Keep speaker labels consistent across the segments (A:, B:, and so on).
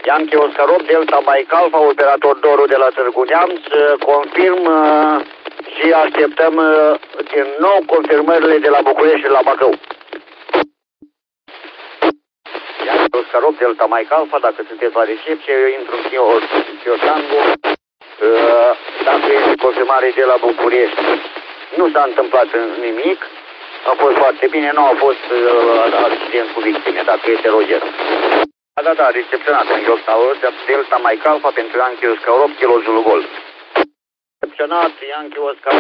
A: Yankee Oscar 8, Delta Mike Alpha, operator Doru de la Târgu Neamț, confirm și așteptăm din nou confirmările de la București și la Bacău. Yankee Oscar 8, Delta Mike Alpha, dacă sunteți la recepție, eu intru în Chiotango, dacă este confirmare de la București. Nu s-a întâmplat nimic, a fost foarte bine, nu a fost accident cu victime, dacă este Roger. Da, recepționat în Delta Mike Alpha pentru Yankee Oscar 8, Kilo Zulu Gold. Recepționat Yankee Oscar.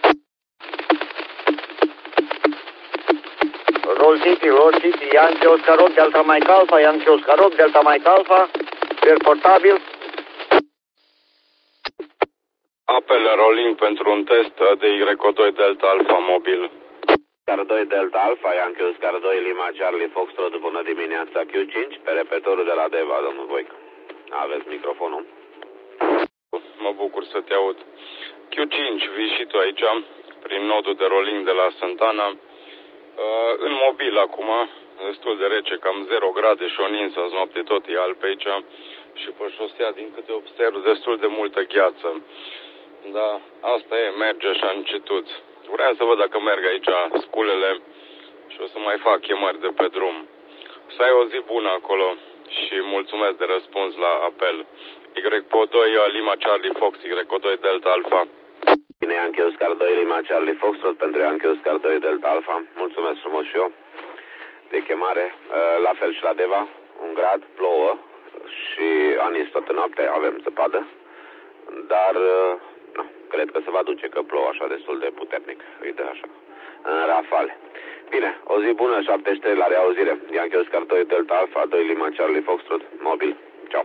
A: Roll City, Yankee Oscar 8, Delta Mike Alpha, Yankee Oscar 8, Delta Mike Alpha, portabil.
B: Apel rolling pentru un test de Y2 Delta Alpha mobil.
C: Oscar 2 Delta Alpha, Yankee Oscar 2 Lima Charlie Foxtrot, bună dimineața, Q5, pe repetorul de la Deva, domnul Voică. Aveți microfonul?
B: Mă bucur să te aud. Q5, vii și tu aici, prin nodul de rolling de la Santana. În mobil acum, destul de rece, cam 0 grade și o ninsă, azi noapte tot e alb pe aici. Și pe șosea, din câte observ, destul de multă gheață. Da, asta e, merge așa încetut. Vreau să văd dacă merg aici sculele și o să mai fac chemări de pe drum. Să ai o zi bună acolo și mulțumesc de răspuns la apel. Y2 Lima Charlie Fox, Y2 Delta Alpha.
C: Bine, Yankee Oscar 2 Lima Charlie Foxtrot pentru Yankee Oscar 2 Delta Alpha. Mulțumesc frumos și eu de chemare. La fel și la Deva, 1 grad, plouă și a nins toată noaptea, avem zăpadă. Dar nu, cred că se va duce, că plouă așa destul de puternic. Uite așa, în rafale. Bine, o zi bună, 73 la reauzire. Yankee Oscar 2 Delta Alpha, 2 Lima Charlie Foxtrot, mobil. Ciao.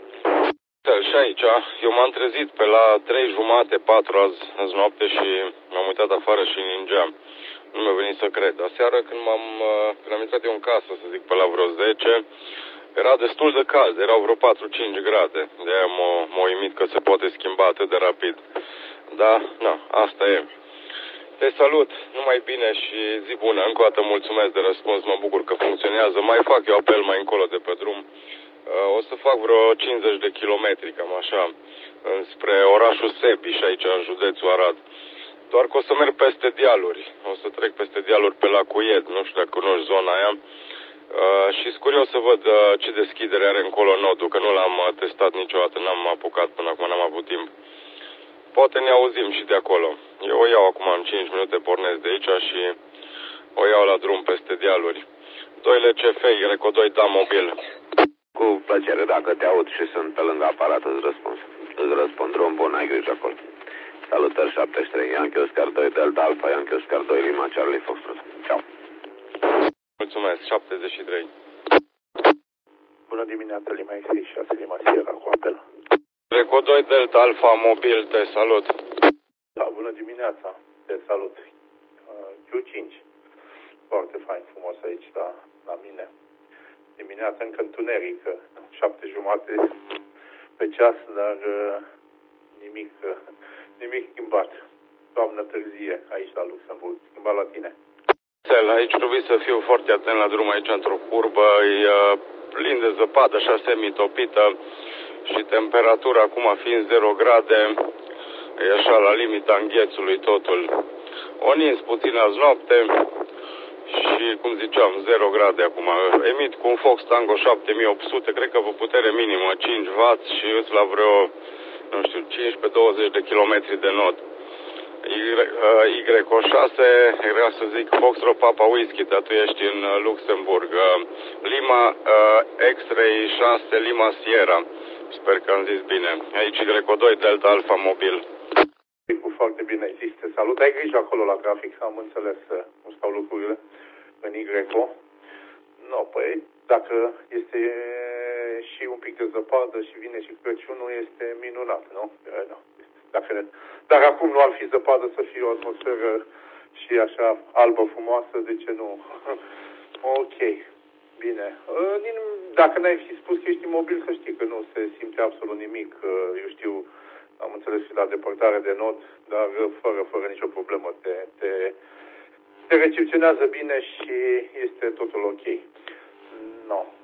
B: Și aici, eu m-am trezit pe la 3:30, 4 azi noapte și m-am uitat afară și ningea. Nu mi-a venit să cred. Aseară când am intrat eu în casă, să zic, pe la vreo 10, era destul de cald, erau vreo 4-5 grade. De-aia m-a uimit că se poate schimba atât de rapid. Da, na, asta e. Te salut, numai bine și zi bună. Încă o dată mulțumesc de răspuns, mă bucur că funcționează. Mai fac eu apel mai încolo de pe drum. O să fac vreo 50 de kilometri, cam așa, spre orașul Sebiș, aici în județul Arad. Doar că o să merg peste dealuri, o să trec peste dealuri pe la Cuiet, nu știu dacă cunoști zona aia. Și sunt curios să văd ce deschidere are încolo nodul, că nu l-am testat niciodată, n-am apucat până acum, n-am avut timp. Poate ne auzim și de acolo. Eu o iau acum în 5 minute, pornesc de aici și o iau la drum peste dealuri. 2 CF, Y2 da mobil.
C: Cu plăcere, dacă te aud și sunt pe lângă aparat, îți răspund drum bun, ai grijă acolo. Salutări 73, Yankee Oscar 2 Delta Alpha, Yankee Oscar 2 Lima Charlie Foxtrot. Ciao.
B: Mulțumesc, 73.
D: Bună dimineața, Lima X6, Lima Sierra cu apel.
B: Y2 Delta Alpha mobil, te salut.
D: Da, bună dimineața, te salut. Q5, foarte fain, frumos aici la mine. Dimineața încă întuneric, 7:30 pe ceas, dar nimic schimbat. Toamnă târzie aici la Luxemburg, schimbat la tine.
B: Aici trebuie să fiu foarte atent la drum, aici într-o curbă, e plin de zăpadă, așa semitopită și temperatura acum fiind 0 grade, e așa la limita înghețului totul. O nins puțin azi noapte și, cum ziceam, 0 grade acum. Emit cu un Fox Tango 7800, cred că cu putere minimă 5W și îți la vreo, nu știu, 15-20 de kilometri de nod. Y6, vreau să zic Foxtrot Papa Whisky, dar tu ești în Luxemburg. Lima X-Ray 6, Lima Sierra. Sper că am zis bine. Aici Y2 Delta Alpha mobil.
D: Foarte bine, există. Salut, ai grijă acolo la grafic, am înțeles cum stau lucrurile în YO. No, păi, dacă este și un pic de zăpadă și vine și Crăciunul, este minunat, nu? No. Dacă acum nu ar fi zăpadă, să fie o atmosferă și așa albă, frumoasă, de ce nu? Ok, bine. Dacă n-ai fi spus că ești imobil, să știi că nu se simte absolut nimic. Eu știu, am înțeles și la depărtare de nod, dar fără nicio problemă. Te recepționează bine și este totul ok. No,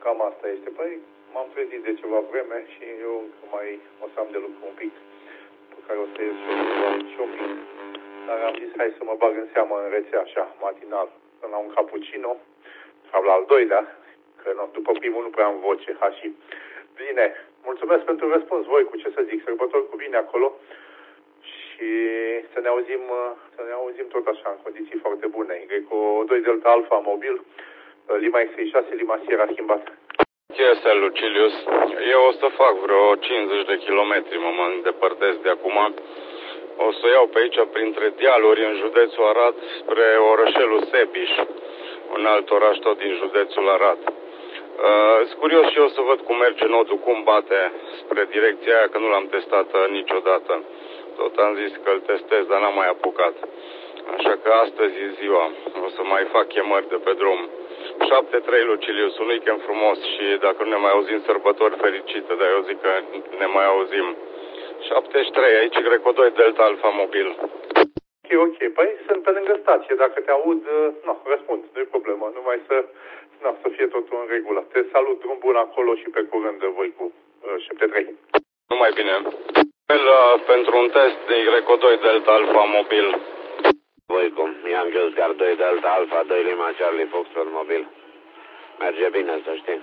D: cam asta este. Păi m-am trezit de ceva vreme și eu încă mai o să am de lucru un pic, pe care o să ies shopping. Dar am zis, hai să mă bag în seamă în rețea, așa, matinal, până la un cappuccino, sau la al doilea, că nu, după primul nu prea am voce, și bine, mulțumesc pentru răspuns, voi, cu ce să zic, sărbători cu bine acolo și să ne auzim tot așa, în condiții foarte bune. Greco 2 Delta Alpha mobil, Lima X6, Lima Sierra schimbat.
B: Chestia, Lucilius, eu o să fac vreo 50 de kilometri, mă îndepărtez de acum. O să iau pe aici printre dealuri în județul Arad spre orășelul Sebiș, un alt oraș tot din județul Arad. Sunt curios și eu să văd cum merge nodul, cum bate spre direcția aia, că nu l-am testat niciodată. Tot am zis că îl testez, dar n-am mai apucat. Așa că astăzi e ziua. O să mai fac chemări de pe drum. 7-3 Lucilius, un weekend frumos și dacă nu ne mai auzim, sărbători fericite, dar eu zic că ne mai auzim. 73, aici Greco 2 Delta Alpha mobil.
D: Ok, păi sunt pe lângă stație, dacă te aud, răspund, nu-i problemă, numai să fie totul în regulă. Te salut, drum bun acolo și pe curând voi cu 73.
B: Numai bine. Pentru un test de Greco 2 Delta Alpha mobil.
C: Voicu, Yankee Oscar 2 Delta Alpha 2 Lima Charlie Foxtrot mobil. Merge bine, să știi.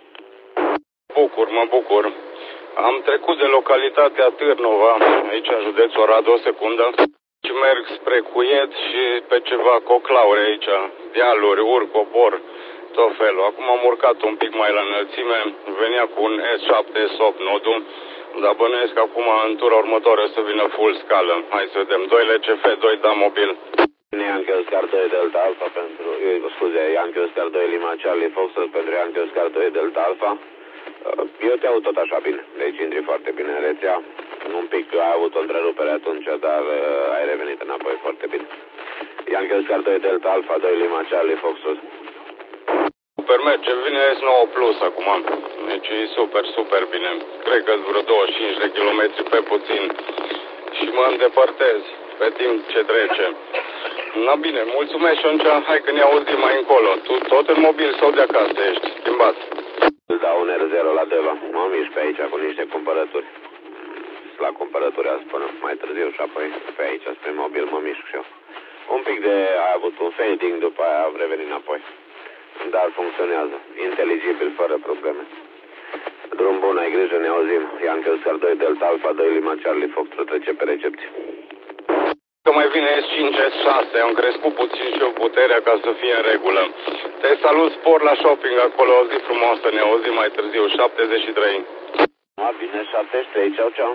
B: Mă bucur. Am trecut de localitatea Târnova, aici în județul Arad, o secundă, și merg spre Cuiet și pe ceva coclaure aici, dealuri, urc, cobor, tot felul. Acum am urcat un pic mai la înălțime, venea cu un S7, S8 nodul, dar bănuiesc că acum în tura următoare să vină full scală. Hai să vedem, 2 LCF, 2 DA mobil.
C: Yankee Oscar 2 Delta Alpha pentru, Yankee Oscar 2 Lima Charlie Foxtrot pentru Yankee Oscar 2 Delta Alpha. Eu te aud tot așa bine, deci intri foarte bine în rețea. Un pic ai avut o întrerupere atunci, dar ai revenit înapoi foarte bine. Yankee Oscar 2 Delta Alpha 2 Lima Charlie Foxtrot.
B: Super, merge, vine S9 Plus acum, deci e super bine. Cred că vreo 25 de kilometri pe puțin și mă îndepărtez pe timp ce trece. Na bine, mulțumesc și atunci, hai că ne auzim mai încolo. Tu tot în mobil sau de acasă ești? Schimbat.
C: Îți dau un R0 la Deva. Mă mișc pe aici cu niște cumpărături. La cumpărături azi până mai târziu și apoi pe aici spre mobil mă mișc și eu. Un pic de a avut un fading, după aia am revenit înapoi. Dar funcționează. Inteligibil, fără probleme. Drum bun, ai grijă, ne auzim. Yankee Oscar 2 Delta Alpha 2 Lima Charlie Foxtrot trece pe recepție.
B: Că mai vine S5, S6, am crescut puțin și eu puterea ca să fie în regulă. Te salut, spor la shopping acolo, o zi frumoasă, ne auzim mai târziu, 73.
C: Bine, 73, ceau.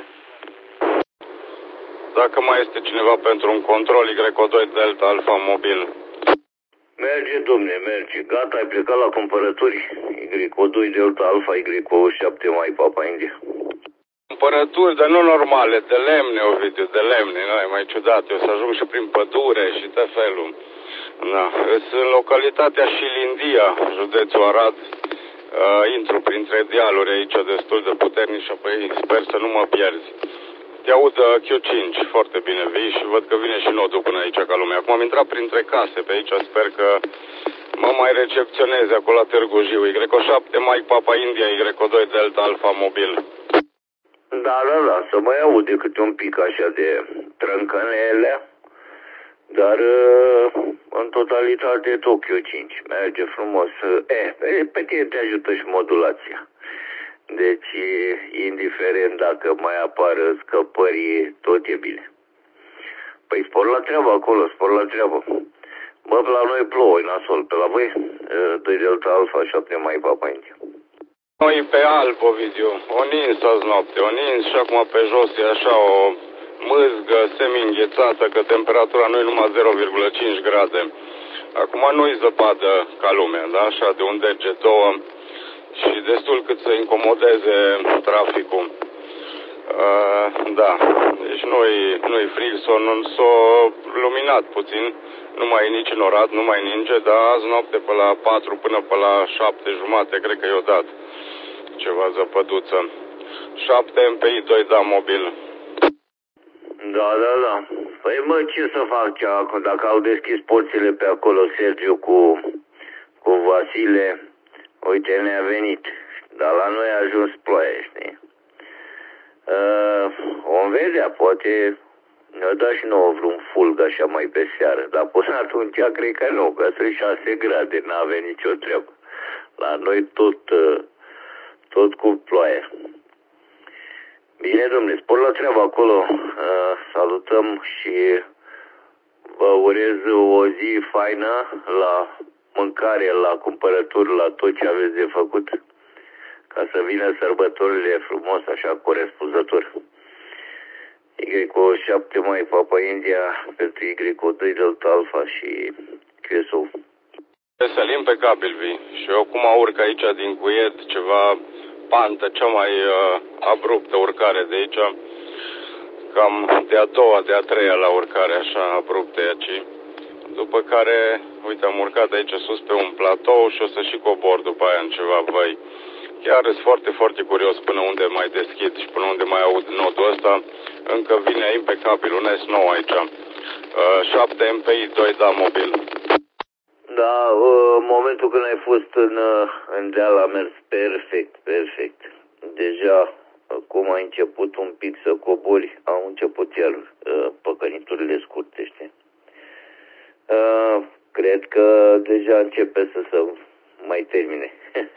B: Dacă mai este cineva pentru un control, Greco 2 Delta Alpha mobil.
E: Merge, domne, merge. Gata, ai plecat la cumpărături. Greco 2 Delta Alpha, Greco 7 mai Papa India.
B: Cumpărături, dar nu normale, de lemne, Ovidiu, de lemne, nu e mai ciudat. Eu să ajung și prin pădure și tot felul. Da. Sunt în localitatea Șilindia, județul Arad. Intru printre dealuri aici destul de puternic și apoi sper să nu mă pierzi. Te aud Q5, foarte bine, vii și văd că vine și nodul până aici ca lumea. Acum am intrat printre case pe aici, sper că mă mai recepționeze acolo la Târgu Jiu. Greco 7 Mike Papa India, Greco 2 Delta Alpha mobil.
E: Da, să mai aude câte un pic așa de trâncănele, dar în totalitate Tokyo 5 merge frumos. Pe tine te ajută și modulația. Deci, indiferent dacă mai apar scăpări, tot e bine. Păi spor la treabă acolo, spor la treabă. Bă, la noi plouă, nasol, pe la voi? 2 Delta Alpha 7 mai Papa India.
B: Noi pe alb, Ovidiu, o nins azi noapte, o nins și acum pe jos e așa o mâzgă semi-înghețată, că temperatura nu e numai 0,5 grade. Acum nu-i zăpadă ca lumea, da? Așa, de un deget, două și destul cât să incomodeze traficul. Da, deci nu-i frig, s-o luminat puțin, nu mai e nici înorat, nu mai ninge, dar azi noapte pe la 4 până pe la 7 jumate, cred că i-o dat ceva zăpăduță. 7 MPI 2 DA mobil.
E: Da. Păi mă, ce să fac acum? Dacă au deschis porțile pe acolo Sergiu cu Vasile, uite, ne-a venit. Dar la noi a ajuns ploaie, știi? Vom vedea, poate ne-a dat și nouă vreun fulg așa mai pe seară. Dar până atunci cred că nu, că sunt 6 grade, n-avea nicio treabă. La noi tot cu ploaie. Bine, domnule, spor la treabă acolo. Salutăm și vă urez o zi faină la mâncare, la cumpărături, la tot ce aveți de făcut, ca să vină sărbătorile frumos, așa, corespunzător. Y7 mai Papa India pentru Y2 Delta Alpha și QSO.
B: Veselim pe cabil vii și eu acum urc aici din Cuiet, ceva pantă, cea mai abruptă urcare de aici, cam de a doua, de a treia la urcare, așa abruptă aici. După care, uite, am urcat aici sus pe un platou și o să și cobor după aia în ceva văi. Chiar sunt foarte, foarte curios până unde mai deschid și până unde mai aud notul ăsta. Încă vine impecabil, un S9 aici. 7 MPI 2 mobil.
E: Da, în momentul când ai fost în deal a mers perfect, perfect. Deja, cum ai început un pic să cobori, au început iar păcăniturile scurte, știi? Cred că deja începe să se mai termine.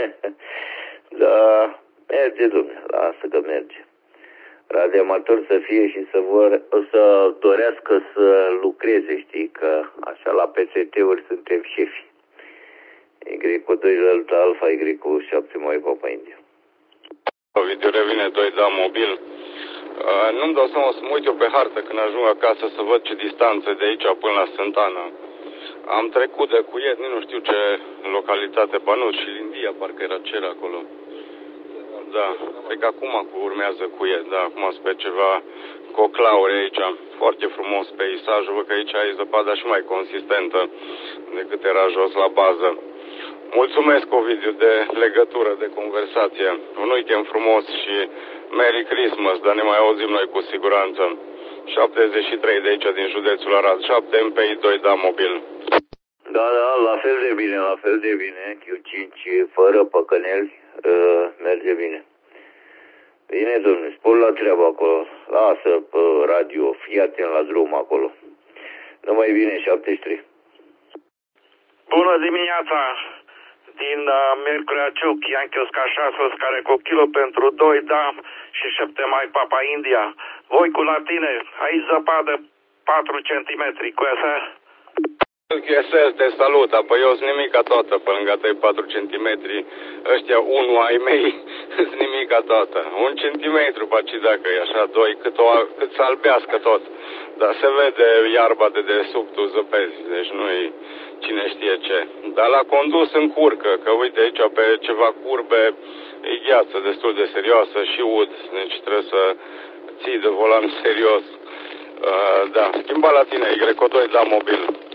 E: Da, merge, domnule, lasă că merge. Radioamator să fie și să dorească să lucreze, știi, că așa la PST-uri suntem șefi. Y2 Delta Alpha, Y7 mai Papa India.
B: Video revine 2 mobil. Nu-mi dau seama, o să mă uit eu pe hartă când ajung acasă să văd ce distanță de aici până la Sântana. Am trecut de Cuiet, nu știu ce localitate, Bănuț și Lindia, parcă era cer acolo. Da, cred că acum urmează Cuiet, da, acum spre ceva coclauri aici. Foarte frumos peisajul, văd că aici e zăpada și mai consistentă decât era jos la bază. Mulțumesc, Ovidiu, de legătură, de conversație. Un weekend frumos și Merry Christmas, dar ne mai auzim noi cu siguranță. 73 de aici din județul Arad, 7 MPI 2 mobil.
E: Da, la fel de bine, la fel de bine. Q5 fără păcăneli, merge bine. Bine, domnule, spor la treabă acolo. Lasă pe radio, fii atent la drum acolo. Numai bine, 73.
F: Bună dimineața! Din Miercurea Ciuc, Yankee Oscar 6, Oscar cu kilo pentru 2, da, și 7 mai Papa India. Voi cu la tine, aici zăpadă 4 cm, cu asta?
B: QSL, te salut, apoi eu sunt nimica toată pe lângă tăi 4 cm, ăștia 1 ai mei sunt nimica toată, 1 cm, paci dacă e așa, 2, cât să albească tot, dar se vede iarba de dedesubtul zăpezi, deci nu-i cine știe ce, dar la condus încurcă, că uite aici pe ceva curbe e gheață destul de serioasă și ud, deci trebuie să ții de volan serios. Da, schimba la tine, Y2 mobil.